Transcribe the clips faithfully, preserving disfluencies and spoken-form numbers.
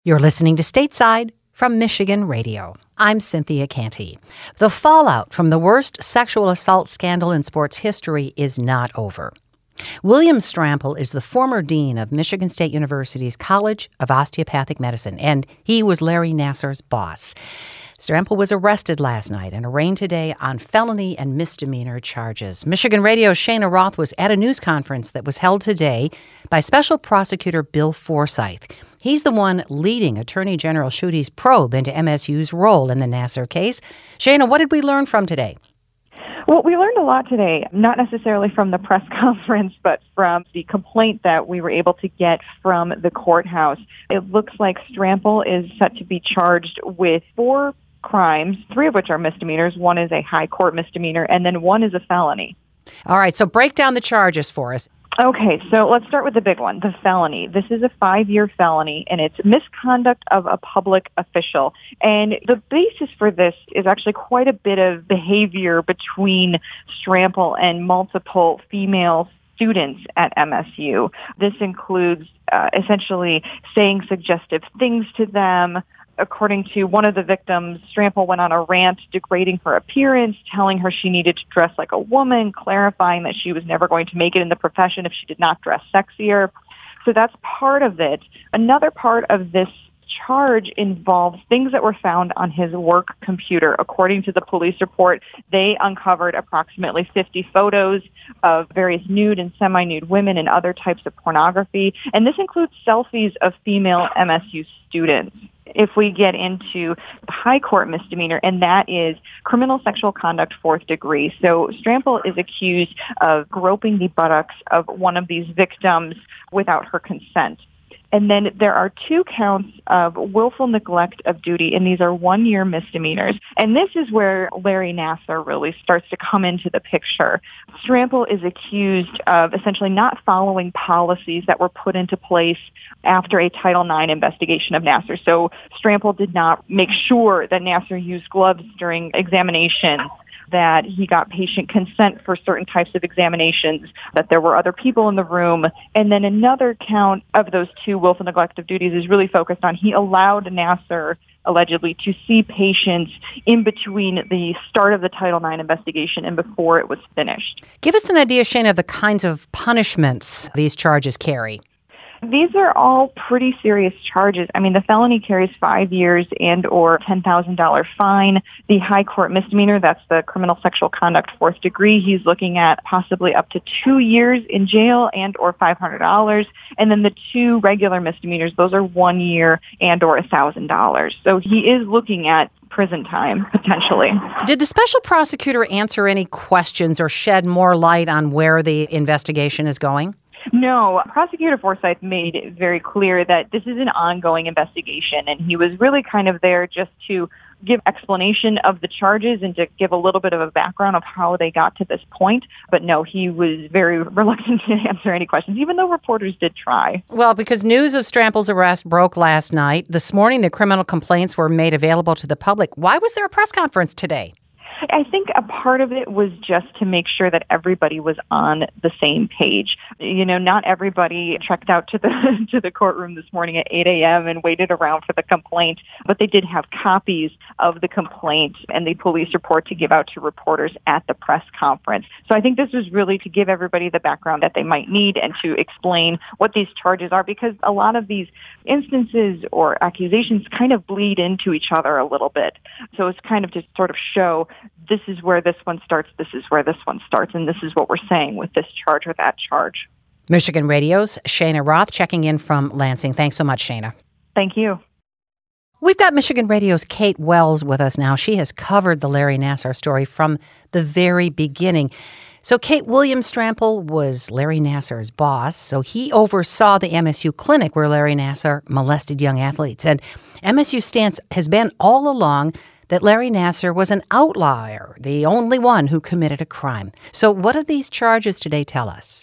You're listening to Stateside from Michigan Radio. I'm Cynthia Canty. The fallout from the worst sexual assault scandal in sports history is not over. William Strampel is the former dean of Michigan State University's College of Osteopathic Medicine, and he was Larry Nassar's boss. Strampel was arrested last night and arraigned today on felony and misdemeanor charges. Michigan Radio's Shana Roth was at a news conference that was held today by Special Prosecutor Bill Forsyth. He's the one leading Attorney General Schuette's probe into M S U's role in the Nassar case. Shana, what did we learn from today? Well, we learned a lot today, not necessarily from the press conference, but from the complaint that we were able to get from the courthouse. It looks like Strampel is set to be charged with four crimes, three of which are misdemeanors. One is a high court misdemeanor, and then one is a felony. All right, so break down the charges for us. Okay, so let's start with the big one, the felony. This is a five-year felony, and it's misconduct of a public official. And the basis for this is actually quite a bit of behavior between Strampel and multiple female students at M S U. This includes uh, essentially saying suggestive things to them. According to one of the victims, Strampel went on a rant degrading her appearance, telling her she needed to dress like a woman, clarifying that she was never going to make it in the profession if she did not dress sexier. So that's part of it. Another part of this charge involves things that were found on his work computer. According to the police report, they uncovered approximately fifty photos of various nude and semi-nude women and other types of pornography. And this includes selfies of female M S U students. If we get into the high court misdemeanor, and that is criminal sexual conduct fourth degree. So Strampel is accused of groping the buttocks of one of these victims without her consent. And then there are two counts of willful neglect of duty, and these are one-year misdemeanors. And this is where Larry Nassar really starts to come into the picture. Strampel is accused of essentially not following policies that were put into place after a Title nine investigation of Nassar. So Strampel did not make sure that Nassar used gloves during examinations, that he got patient consent for certain types of examinations, that there were other people in the room. And then another count of those two willful neglect of duties is really focused on he allowed Nassar allegedly to see patients in between the start of the Title nine investigation and before it was finished. Give us an idea, Shana, of the kinds of punishments these charges carry. These are all pretty serious charges. I mean, the felony carries five years and or ten thousand dollars fine. The high court misdemeanor, that's the criminal sexual conduct fourth degree, he's looking at possibly up to two years in jail and or five hundred dollars. And then the two regular misdemeanors, those are one year and or one thousand dollars. So he is looking at prison time, potentially. Did the special prosecutor answer any questions or shed more light on where the investigation is going? No, Prosecutor Forsyth made it very clear that this is an ongoing investigation, and he was really kind of there just to give explanation of the charges and to give a little bit of a background of how they got to this point. But no, he was very reluctant to answer any questions, even though reporters did try. Well, because news of Strampel's arrest broke last night. This morning, the criminal complaints were made available to the public. Why was there a press conference today? I think a part of it was just to make sure that everybody was on the same page. You know, not everybody trekked out to the to the courtroom this morning at eight a.m. and waited around for the complaint, but they did have copies of the complaint and the police report to give out to reporters at the press conference. So I think this was really to give everybody the background that they might need and to explain what these charges are, because a lot of these instances or accusations kind of bleed into each other a little bit. So it's kind of to sort of show this is where this one starts, this is where this one starts, and this is what we're saying with this charge or that charge. Michigan Radio's Shana Roth checking in from Lansing. Thanks so much, Shana. Thank you. We've got Michigan Radio's Kate Wells with us now. She has covered the Larry Nassar story from the very beginning. So, Kate, William Strampel was Larry Nassar's boss, so he oversaw the M S U clinic where Larry Nassar molested young athletes. And M S U's stance has been all along that Larry Nassar was an outlier, the only one who committed a crime. So what do these charges today tell us?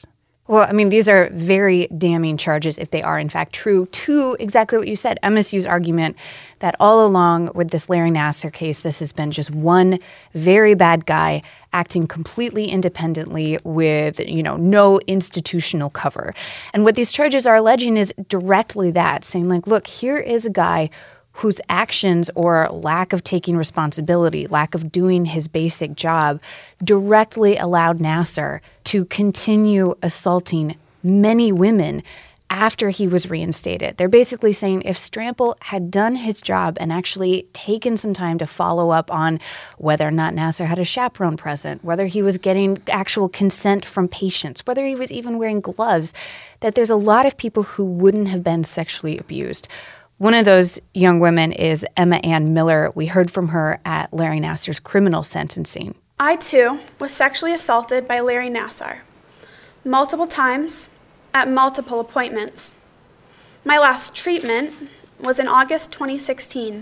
Well, I mean, these are very damning charges if they are, in fact, true to exactly what you said. M S U's argument that all along with this Larry Nassar case, this has been just one very bad guy acting completely independently with, you know, no institutional cover. And what these charges are alleging is directly that, saying like, look, here is a guy whose actions or lack of taking responsibility, lack of doing his basic job, directly allowed Nassar to continue assaulting many women after he was reinstated. They're basically saying if Strample had done his job and actually taken some time to follow up on whether or not Nassar had a chaperone present, whether he was getting actual consent from patients, whether he was even wearing gloves, that there's a lot of people who wouldn't have been sexually abused. One of those young women is Emma Ann Miller. We heard from her at Larry Nassar's criminal sentencing. I, too, was sexually assaulted by Larry Nassar. Multiple times, at multiple appointments. My last treatment was in August twenty sixteen.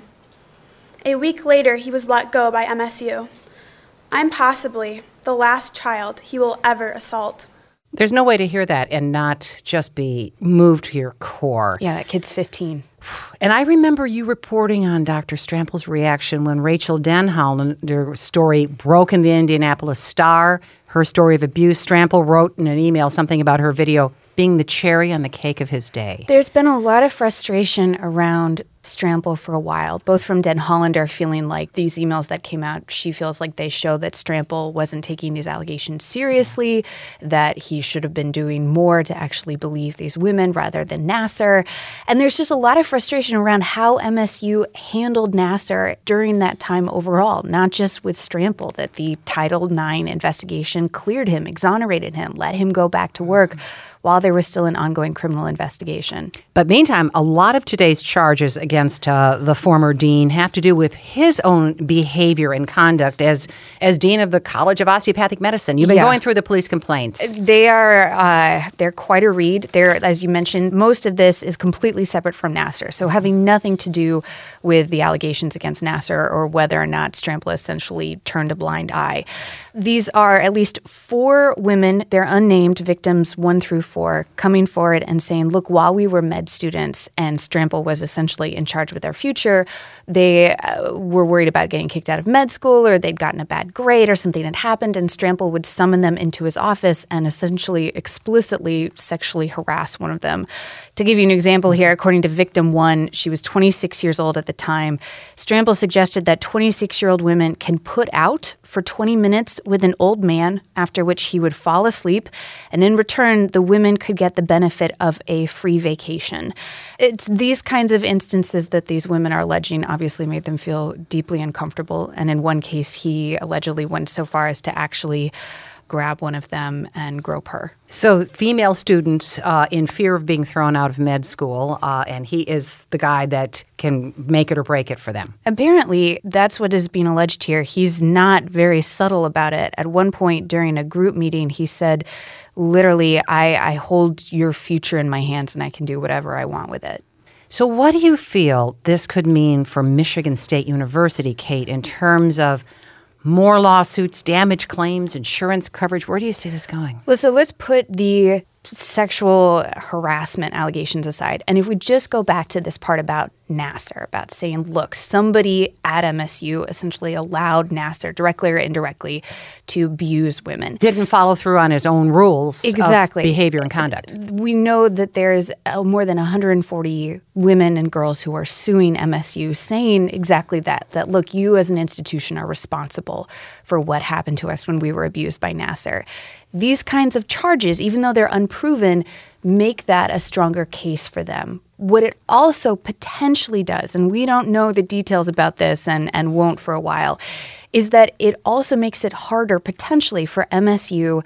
A week later, he was let go by M S U. I'm possibly the last child he will ever assault. There's no way to hear that and not just be moved to your core. Yeah, that kid's fifteen. And I remember you reporting on Doctor Strample's reaction when Rachel Denhollander's story broke in the Indianapolis Star. Her story of abuse. Strample wrote in an email something about her video being the cherry on the cake of his day. There's been a lot of frustration around Strample for a while, both from Denhollander feeling like these emails that came out, she feels like they show that Strample wasn't taking these allegations seriously, that he should have been doing more to actually believe these women rather than Nassar. And there's just a lot of frustration around how M S U handled Nassar during that time overall, not just with Strample, that the Title nine investigation cleared him, exonerated him, let him go back to work while there was still an ongoing criminal investigation. But meantime, a lot of today's charges against uh, the former dean have to do with his own behavior and conduct as as dean of the College of Osteopathic Medicine. You've been Yeah. going through the police complaints. They are uh, they're quite a read. They're, as you mentioned, most of this is completely separate from Nassar, so having nothing to do with the allegations against Nassar or whether or not Strample essentially turned a blind eye. These are at least four women, they're unnamed victims one through four, coming forward and saying, look, while we were med students and Strample was essentially in charge with our future, they uh, were worried about getting kicked out of med school or they'd gotten a bad grade or something had happened, and Strample would summon them into his office and essentially explicitly sexually harass one of them. To give you an example here, according to victim one, she was twenty-six years old at the time. Strample suggested that twenty-six-year-old women can put out for twenty minutes with an old man, after which he would fall asleep, and in return, the women could get the benefit of a free vacation. It's these kinds of instances that these women are alleging obviously made them feel deeply uncomfortable, and in one case, he allegedly went so far as to actually grab one of them and grope her. So female students uh, in fear of being thrown out of med school, uh, and he is the guy that can make it or break it for them. Apparently, that's what is being alleged here. He's not very subtle about it. At one point during a group meeting, he said, literally, I, I hold your future in my hands and I can do whatever I want with it. So what do you feel this could mean for Michigan State University, Kate, in terms of more lawsuits, damage claims, insurance coverage? Where do you see this going? Well, so let's put the sexual harassment allegations aside. And if we just go back to this part about Nassar, about saying, look, somebody at M S U essentially allowed Nassar, directly or indirectly, to abuse women. Didn't follow through on his own rules Exactly. of behavior and conduct. We know that there's uh, more than one hundred forty women and girls who are suing M S U saying exactly that, that, look, you as an institution are responsible for what happened to us when we were abused by Nassar. These kinds of charges, even though they're unproven, make that a stronger case for them. What it also potentially does, and we don't know the details about this and, and won't for a while, is that it also makes it harder potentially for M S U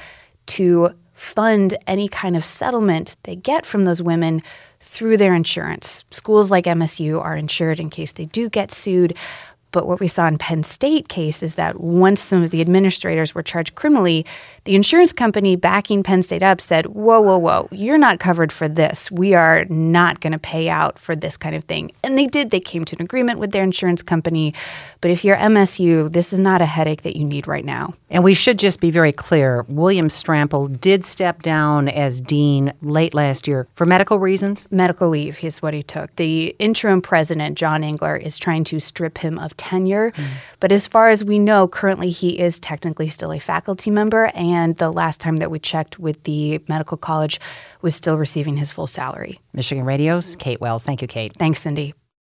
to fund any kind of settlement they get from those women through their insurance. Schools like M S U are insured in case they do get sued. But what we saw in Penn State case is that once some of the administrators were charged criminally, the insurance company backing Penn State up said, whoa, whoa, whoa, you're not covered for this. We are not going to pay out for this kind of thing. And they did. They came to an agreement with their insurance company. But if you're M S U, this is not a headache that you need right now. And we should just be very clear. William Strample did step down as dean late last year for medical reasons. Medical leave is what he took. The interim president, John Engler, is trying to strip him of tenure. Mm. But as far as we know, currently he is technically still a faculty member. And the last time that we checked with the medical college was still receiving his full salary. Michigan Radio's Kate Wells. Thank you, Kate. Thanks, Cindy.